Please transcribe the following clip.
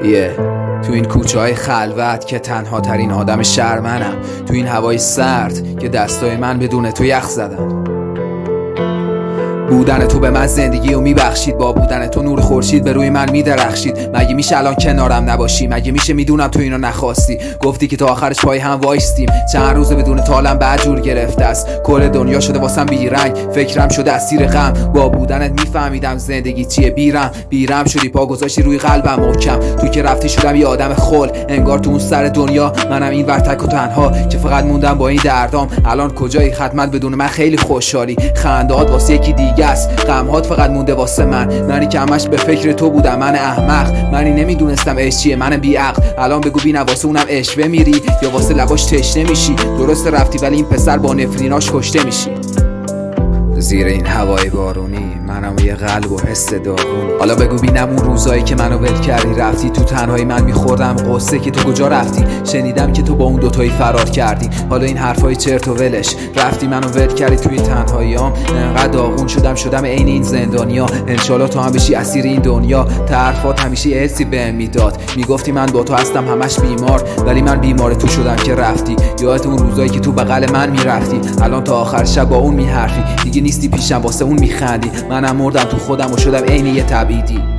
تو این کوچه های خلوت که تنها ترین آدم شهر منم، تو این هوای سرد که دستای من بدون تو یخ زدن. بودن تو به من زندگی رو میبخشید، با بودن تو نور خورشید به روی من میدرخشید. مگه میشه الان کنارم نباشی؟ مگه میشه میدونم تو اینو نخواستی؟ گفتی که تا آخرش پای هم وایستیم. چند روز بدون تو حالم بدجور گرفته است. کل دنیا شده واسم بیرنگ، فکرم شده اسیر غم. با بودنت میفهمیدم زندگی چیه. بیرم شدی، پا گذاشتی روی قلبم محکم. تو که رفتی شدم یه آدم خل، انگار تو اون سر دنیا منم این ور تک و تنها که فقط موندم با این دردام. الان کجایی خدمت بدون من خیلی خوشحالی، خندهات واسه یکی دیگه است، غمهات فقط مونده واسه منی که همش به فکر تو بودم. من احمق، منی نمیدونستم عشق چیه، من بیعقل. الان بگو بی واسه اونم اشوه میری یا واسه لباش تشنه میشی؟ درست رفتی ولی این پسر با نفریناش کشته میشی. زیر این هوای بارونی منم یه قلب و حس داغونی. حالا بگو بینم اون روزایی که منو ول کردی، رفتی تو تنهایی من میخوردم قصه که تو کجا رفتی. شنیدم که تو با اون دوتایی فرار کردی، حالا این حرفای چرت و ولش. رفتی منو ول کردی توی تنهاییام، انقدر داغون شدم عین این زندانیا. انشالله تو هم بشی اسیر این دنیا. طرفات همیشه یه حسی بهم میداد، میگفتی من با تو هستم همش بیمار، ولی من بیمار تو شدم که رفتی. یادت اون روزایی که تو بغل من میرفتی، الان تا آخر شب با اون میحرفی. دیگه نیستی پیشم واسه اون میخندی. منم مردم تو خودم و شدم عین یه تبعیدی.